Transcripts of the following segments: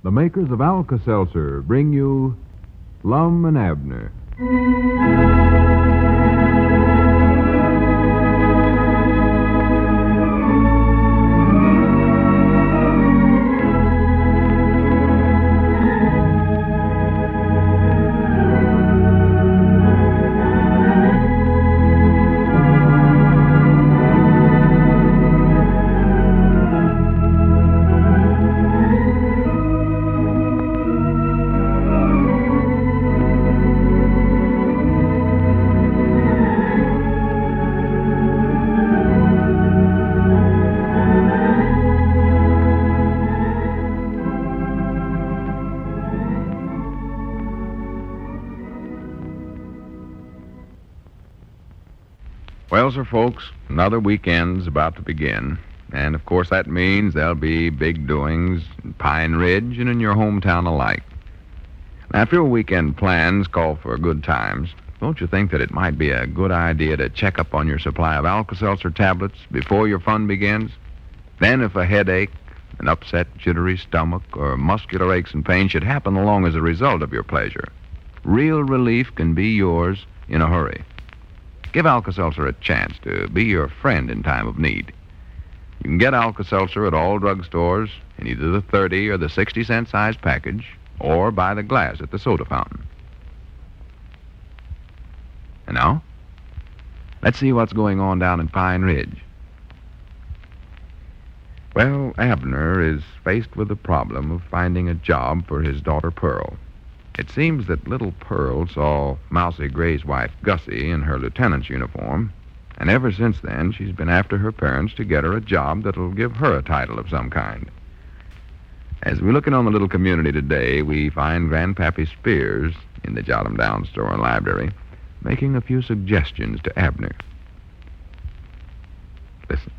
The makers of Alka-Seltzer bring you Lum and Abner. Well, sir, folks, another weekend's about to begin. And, of course, that means there'll be big doings in Pine Ridge and in your hometown alike. Now, if your weekend plans call for good times, don't you think that it might be a good idea to check up on your supply of Alka-Seltzer tablets before your fun begins? Then, if a headache, an upset, jittery stomach, or muscular aches and pains should happen along as a result of your pleasure, real relief can be yours in a hurry. Give Alka-Seltzer a chance to be your friend in time of need. You can get Alka-Seltzer at all drugstores in either the 30 or the 60-cent size package, or by the glass at the soda fountain. And now, let's see what's going on down in Pine Ridge. Well, Abner is faced with the problem of finding a job for his daughter Pearl. It seems that little Pearl saw Mousy Gray's wife, Gussie, in her lieutenant's uniform, and ever since then she's been after her parents to get her a job that'll give her a title of some kind. As we look in on the little community today, we find Grandpappy Spears in the Jot 'em Down store and library, making a few suggestions to Abner. Listen.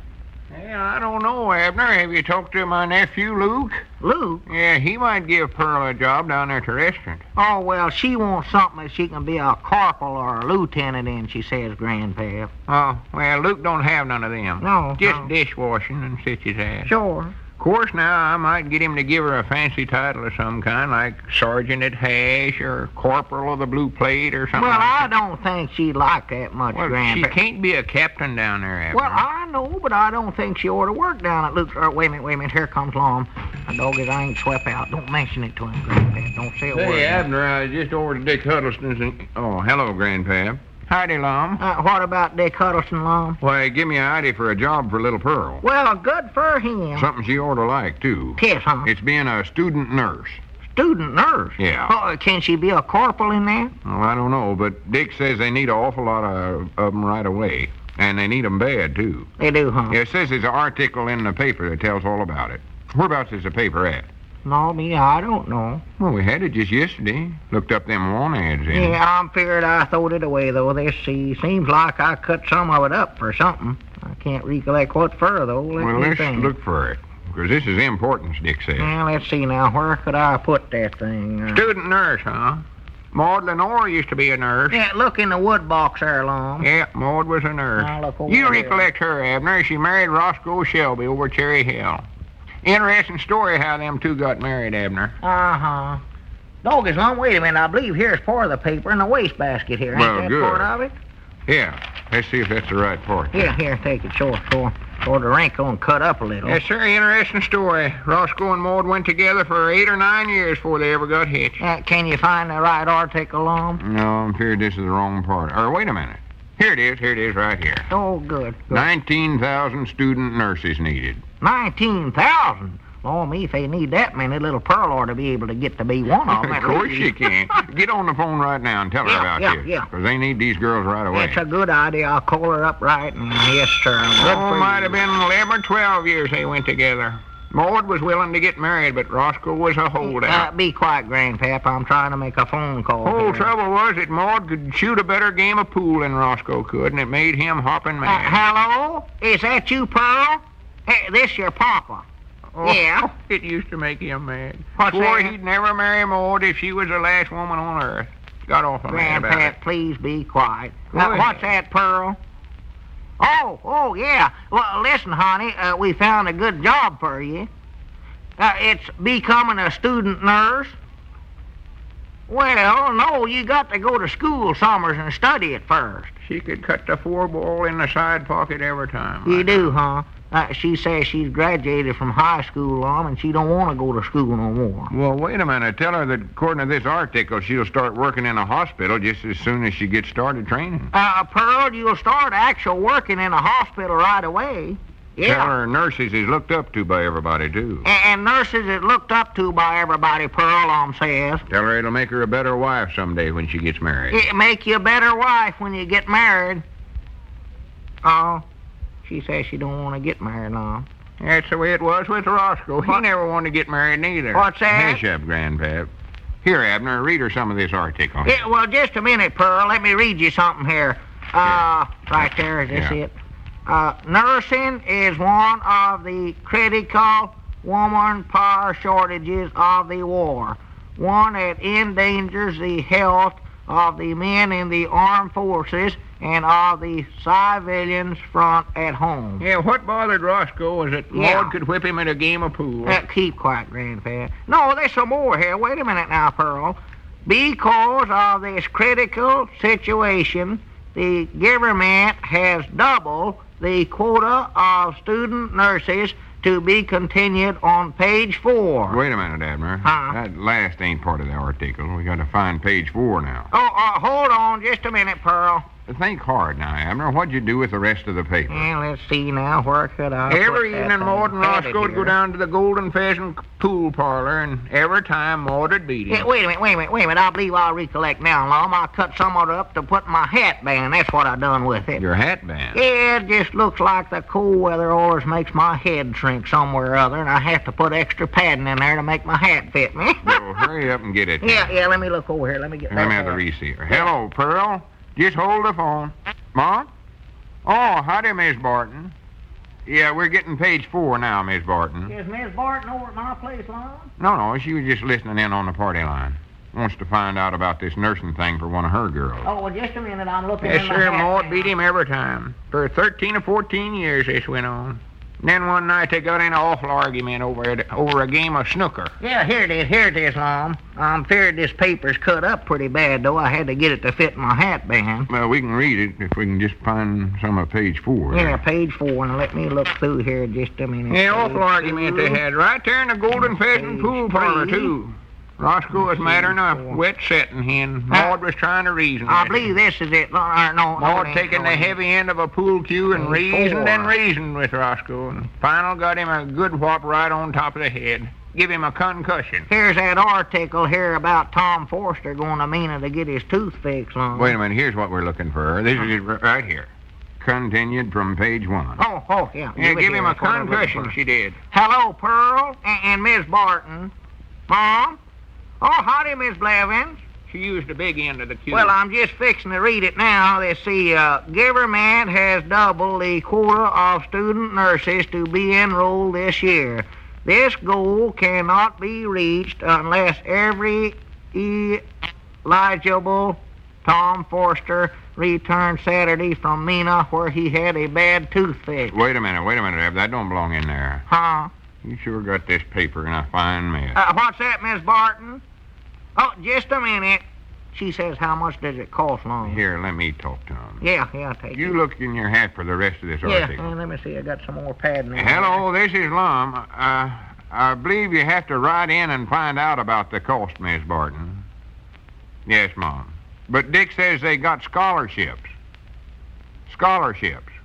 Yeah, I don't know, Abner. Have you talked to my nephew, Luke? Luke? Yeah, he might give Pearl a job down there at the restaurant. Oh, well, she wants something that she can be a corporal or a lieutenant in, she says, Grandpap. Oh, well, Luke don't have none of them. No. Just dishwashing and such as that. Sure. Of course, now, I might get him to give her a fancy title of some kind, like Sergeant at Hash or Corporal of the Blue Plate or something Well, like I that. don't think she'd like that much, Well, she Grandpap. can't be a captain down there, Abner. Well, I know, but I don't think she ought to work down at Luke's. Wait a minute, here comes Lum. My dog is I ain't swept out. Don't mention it to him, Grandpap. Don't say a word. Hey, Abner, I was just over to Dick Huddleston's and... Oh, hello, Grandpa. Howdy, Lum. What about Dick Huddleston, Lum? Why, give me an idea for a job for little Pearl. Well, good for him. Something she ought to like, too. Yes, huh? It's being a student nurse. Student nurse? Yeah. Oh, can she be a corporal in there? Well, I don't know, but Dick says they need an awful lot of them right away. And they need them bad, too. They do, huh? Yeah, it says there's an article in the paper that tells all about it. Whereabouts is the paper at? No, me, I don't know. Well, we had it just yesterday. Looked up them want ads in it. Yeah, I'm figured I throwed it away, though. This seems like I cut some of it up for something. I can't recollect what for, though. Well, let's look for it. Because this is importance, Dick says. Well, let's see now. Where could I put that thing? Student nurse, huh? Maud Lenore used to be a nurse. Yeah, look in the wood box there, Lum. Yeah, Maud was a nurse. Now, look over You there. recollect her, Abner. She married Roscoe Shelby over at Cherry Hill. Interesting story how them two got married, Abner. Uh-huh. Dog is Lum. Wait a minute. I believe here's part of the paper in the wastebasket here. Ain't Well, that good. part of it? Yeah. Let's see if that's the right part. Here, take it. Sure. The wrinkle and cut up a little. Yes, sir. Interesting story. Roscoe and Maud went together for 8 or 9 years before they ever got hitched. Can you find the right article, Lum? No, I'm afraid this is the wrong part. Or wait a minute. Here it is, right here. Oh, good. 19,000 student nurses needed. 19,000? Oh, me, if they need that many, little Pearl ought to be able to get to be one of them. Of course she can. Get on the phone right now and tell her about this. Yeah. Because they need these girls right away. That's a good idea. I'll call her up right and yes, sir. Good for you. Might have been 11 or 12 years they went together. Maud was willing to get married, but Roscoe was a holdout. Be quiet, Grandpap. I'm trying to make a phone call. The whole here. trouble was that Maud could shoot a better game of pool than Roscoe could, and it made him hopping mad. Hello? Is that you, Pearl? Hey, this your papa. Oh, Yeah? It used to make him mad. What's Swore that? He'd never marry Maud if she was the last woman on earth. Got awful mad about it. Grandpap, please be quiet. Go ahead. What's that, Pearl? Oh, yeah. Well, listen, honey, we found a good job for you. It's becoming a student nurse. Well, no, you got to go to school, Summers, and study it first. She could cut the 4-ball in the side pocket every time. You do, huh? She says she's graduated from high school, Lum, and she don't want to go to school no more. Well, wait a minute. Tell her that according to this article, she'll start working in a hospital just as soon as she gets started training. Pearl, you'll start actual working in a hospital right away. Yeah. Tell her nurses is looked up to by everybody, too. And nurses is looked up to by everybody, Pearl, says. Tell her it'll make her a better wife someday when she gets married. It'll make you a better wife when you get married. Oh, she says she don't want to get married, Lum. That's the way it was with Roscoe. He never wanted to get married neither. What's that? Hush up, Grandpap. Here, Abner, read her some of this article. Yeah, well, just a minute, Pearl. Let me read you something here. Right there, is this it? Nursing is one of the critical woman power shortages of the war, one that endangers the health of the men in the armed forces and of the civilians front at home. Yeah, what bothered Roscoe was that Maud could whip him in a game of pool. Keep quiet, Grandpa. No, there's some more here. Wait a minute now, Pearl. Because of this critical situation, the government has doubled the quota of student nurses to be continued on page 4. Wait a minute, Abner. Huh? That last ain't part of the article. We got to find page 4 now. Hold on just a minute, Pearl. Think hard now, Abner. What'd you do with the rest of the paper? Yeah, let's see now. Where could I Every put that evening, thing? Maud and Had it Roscoe would go here. down to the Golden Pheasant pool parlor, and every time Maud would beat him. Yeah, wait a minute. I believe I'll recollect now, Lum. I cut some of it up to put in my hat band. That's what I done with it. Your hat band. Yeah, it just looks like the cold weather always makes my head shrink somewhere or other, and I have to put extra padding in there to make my hat fit me. Well, hurry up and get it. Yeah, let me look over here. Let me get Let me that have the hat. receiver. Hello, Pearl. Just hold the phone. Mom? Oh, howdy, Miss Barton. Yeah, we're getting page 4 now, Miss Barton. Is Miss Barton over at my place, Lum? No, she was just listening in on the party line. Wants to find out about this nursing thing for one of her girls. Oh, well, just a minute. I'm looking Yes, in my sir, hat Maud band. beat him every time. For 13 or 14 years this went on. And then one night they got in an awful argument over a game of snooker. Yeah, here it is, Lum. I'm feared this paper's cut up pretty bad, though. I had to get it to fit in my hat band. Well, we can read it if we can just find some of page 4. Yeah, page 4. Now, let me look through here just a minute. Yeah, awful Page argument they 2. had right there in the Golden Pheasant Page pool parlor, 3. too. Roscoe was madder than a Page 4. wet setting hen. Maud was trying to reason I with believe him. this is it. No, Maud it ain't. taking No, the it ain't. heavy end of a pool cue and Page reasoned 4. and reasoned with Roscoe, and final got him a good whop right on top of the head. Give him a concussion. Here's that article here about Tom Forster going to Mina to get his tooth fixed, Lum. Wait a minute, here's what we're looking for. This is it right here. Continued from page 1. Oh, yeah. Yeah, it give him here. a That's what I'm looking concussion, for. she did. Hello, Pearl and Miss Barton. Mom? Oh, howdy, Miss Blevins. She used the big end of the cue. Well, I'm just fixing to read it now. They see, government has doubled the quota of student nurses to be enrolled this year. This goal cannot be reached unless every eligible Tom Forster returned Saturday from Mina where he had a bad tooth fix. Wait a minute, Ab. That don't belong in there. Huh? You sure got this paper in a fine mess. What's that, Miss Barton? Oh, just a minute. She says, how much does it cost, Long? Here, let me talk to him. Yeah, take You it. look in your hat for the rest of this Yeah, article. let me see. I got some more padding in Hello, this is Lum. I believe you have to write in and find out about the cost, Miss Barton. Yes, Mom. But Dick says they got scholarships. Scholarships.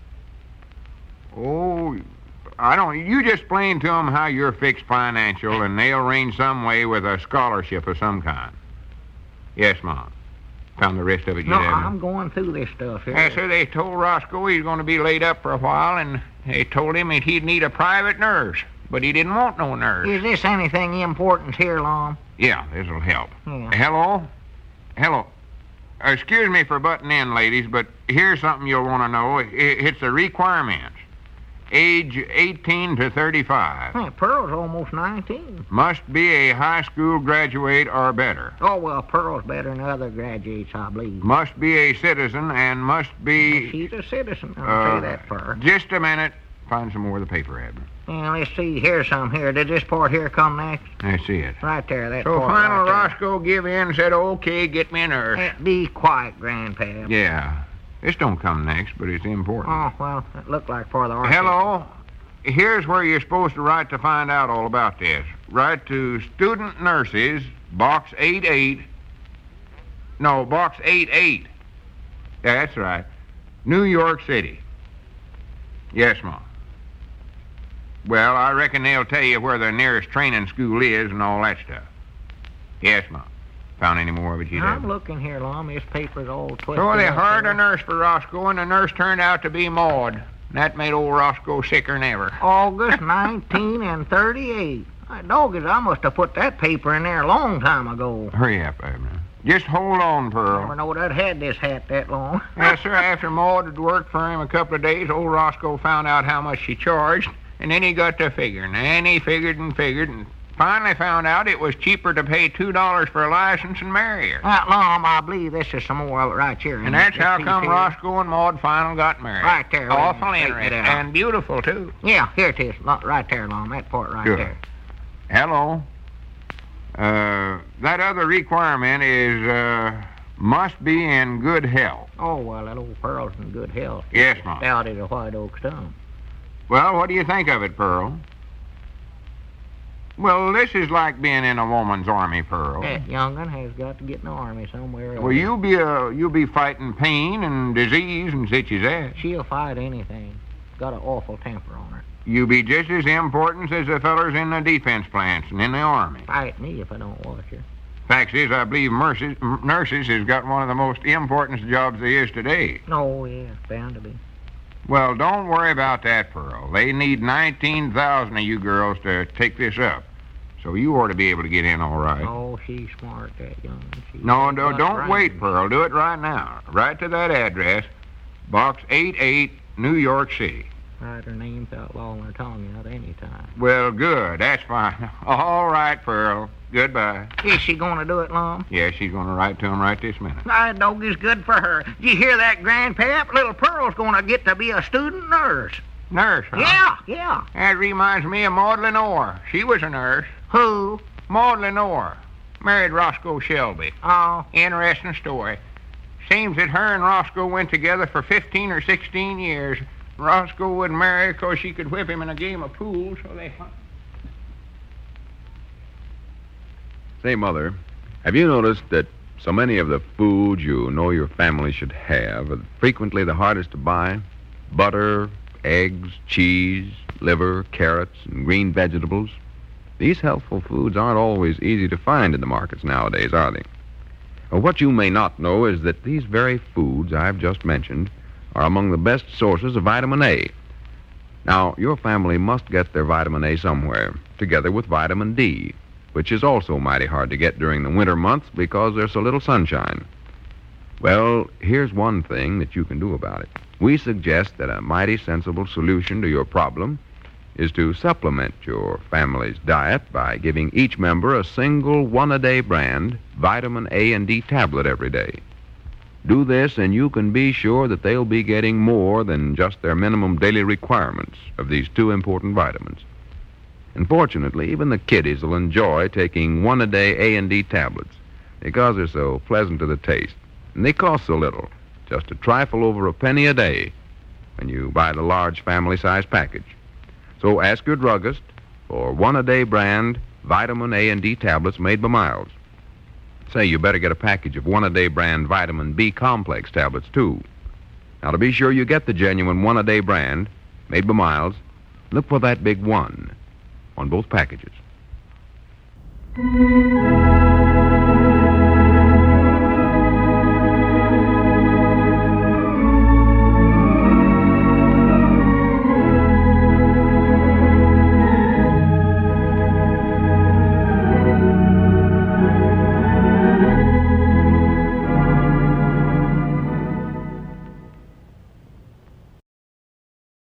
Oh, I don't... You just explain to them how you're fixed financial, and they'll arrange some way with a scholarship of some kind. Yes, Mom. Found the rest of it No, yet, haven't I'm going through this stuff here. you? So they told Roscoe he's going to be laid up for a while, and they told him that he'd need a private nurse, but he didn't want no nurse. Is this anything important here, Long? Yeah, this'll help. Yeah. Hello. Excuse me for butting in, ladies, but here's something you'll want to know. It's the requirements. Age 18 to 35. Hey, Pearl's almost 19. Must be a high school graduate or better. Oh, well, Pearl's better than other graduates, I believe. Must be a citizen and must be... She's a citizen. I'll say that for her. Just a minute. Find some more of the paper, Abner. Yeah, let's see. Here's some here. Did this part here come next? That's it. Right there, that So part finally right Roscoe give in and said, okay, get me a nurse. there. Be quiet, Grandpa. Yeah. This don't come next, but it's important. Oh, well, it looked like for the Hello. Here's where you're supposed to write to find out all about this. Write to Student Nurses, Box 88. No, Box 88. That's right. New York City. Yes, Mom. Well, I reckon they'll tell you where the nearest training school is and all that stuff. Yes, Mom. Found any more of it, you I'm looking here, Lum. This paper's all twisted. So they up hired there. a nurse for Roscoe, and the nurse turned out to be Maud. And that made old Roscoe sicker than ever. August 1938. Doggos, I must have put that paper in there a long time ago. Hurry up, Abner. Just hold on, Pearl. Never knowed I'd had this hat that long. Yes, sir. After Maud had worked for him a couple of days, old Roscoe found out how much she charged, and then he got to figuring. And he figured and finally found out it was cheaper to pay $2 for a license and marry her. Lum, I believe this is some more of it right here. And that's how come Roscoe and Maud finally got married. Right there. Awful Straighten it interesting. out. And beautiful, too. Yeah, here it is. Right there, Lum. That part right Good. there. Hello. That other requirement is, must be in good health. Oh, well, that old Pearl's in good health. Yes, Mom. Out at a White Oak Stone. Well, what do you think of it, Pearl? Well, this is like being in a woman's army, Pearl. That young'un has got to get in the army somewhere. Well, you'll be fighting pain and disease and such as that. She'll fight anything. Got an awful temper on her. You'll be just as important as the fellers in the defense plants and in the army. Fight me if I don't watch her. Fact is, I believe nurses has got one of the most important jobs there is today. Oh, yeah, bound to be. Well, don't worry about that, Pearl. They need 19,000 of you girls to take this up. So you ought to be able to get in all right. Oh, she's smart, that young. No, don't wait, Pearl. Do it right now. Write to that address, Box 88, New York City. Write her names out long her tongue out any time. Well, good. That's fine. All right, Pearl. Goodbye. Is she going to do it, Lum? Yeah, she's going to write to him right this minute. That dog is good for her. Did you hear that, Grandpap? Little Pearl's going to get to be a student nurse. Nurse, huh? Yeah. That reminds me of Maud Lenore. She was a nurse. Who? Maud Lenore. Married Roscoe Shelby. Oh. Interesting story. Seems that her and Roscoe went together for 15 or 16 years. Roscoe wouldn't marry her because she could whip him in a game of pool, so they... Say, Mother, have you noticed that so many of the foods you know your family should have are frequently the hardest to buy? Butter, eggs, cheese, liver, carrots, and green vegetables. These healthful foods aren't always easy to find in the markets nowadays, are they? Well, what you may not know is that these very foods I've just mentioned are among the best sources of vitamin A. Now, your family must get their vitamin A somewhere, together with vitamin D, which is also mighty hard to get during the winter months because there's so little sunshine. Well, here's one thing that you can do about it. We suggest that a mighty sensible solution to your problem is to supplement your family's diet by giving each member a single one-a-day brand vitamin A and D tablet every day. Do this, and you can be sure that they'll be getting more than just their minimum daily requirements of these two important vitamins. And fortunately, even the kiddies will enjoy taking one-a-day A&D tablets because they're so pleasant to the taste. And they cost so little, just a trifle over a penny a day when you buy the large family-size package. So ask your druggist for one-a-day brand vitamin A&D tablets made by Miles. Say you better get a package of one-a-day brand vitamin B complex tablets, too. Now, to be sure you get the genuine one-a-day brand made by Miles, look for that big 1 on both packages.